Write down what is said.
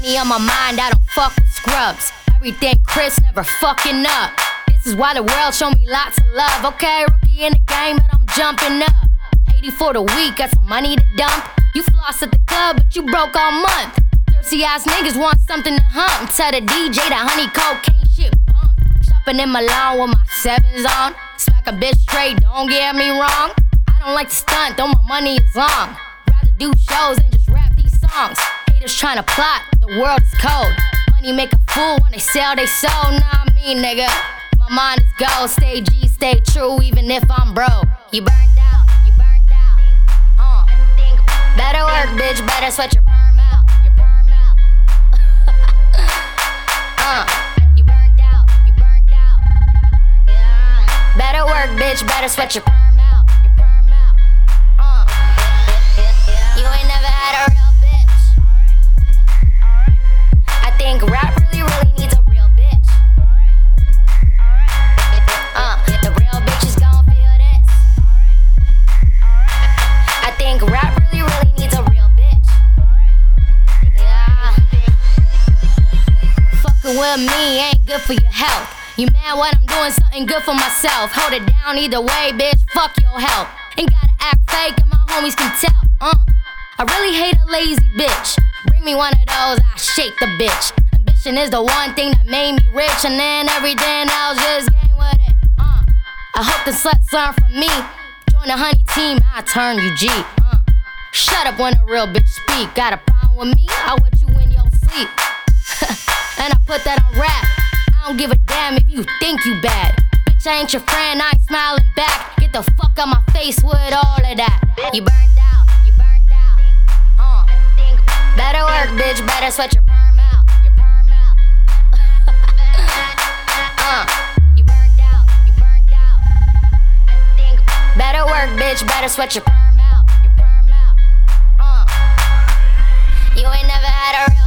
money on my mind, I don't fuck with scrubs. Everything Chris, never fucking up. This is why the world show me lots of love, okay? Rookie in the game, but I'm jumping up. 80 for the week, got some money to dump. You floss at the club, but you broke all month. Thirsty ass niggas want something to hump. Tell the DJ that honey cocaine shit bump. Shopping in Milan with my sevens on. Smack a bitch straight, don't get me wrong. I don't like to stunt, though my money is long. Rather do shows and just rap these songs. Haters tryna plot, the world is cold. Money make a fool when they sell they soul. Nah, me nigga, my mind is gold. Stay G, stay true, even if I'm broke. You burnt out, you burnt out. Better work, bitch, better sweat your perm out. Your perm out. You burnt out, you burnt out. Yeah. Better work, bitch, better sweat your perm out. Your perm out. You ain't never had a real bitch. I think rap really needs a real bitch. The real bitches gon' feel this. I think rap really needs a real bitch. Yeah. Fucking with me ain't good for your health. You mad when I'm doing something good for myself. Hold it down either way, bitch, fuck your help. Ain't gotta act fake and my homies can tell. I really hate a lazy bitch. Bring me one of those, I shake the bitch. Ambition is the one thing that made me rich, and then everything else just came with it. I hope the sluts learn from me. Join the honey team, I turn you G. Shut up when a real bitch speak. Got a problem with me? I wet you in your sleep. And I put that on rap. I don't give a damn if you think you bad. Bitch, I ain't your friend, I ain't smiling back. Get the fuck out my face with all of that. You burnt out, you burnt out. Better work, bitch, better sweat your perm out. Your perm out. You burnt out, you burnt out. Better work, bitch, better sweat your perm out. Your perm out. You ain't never had a real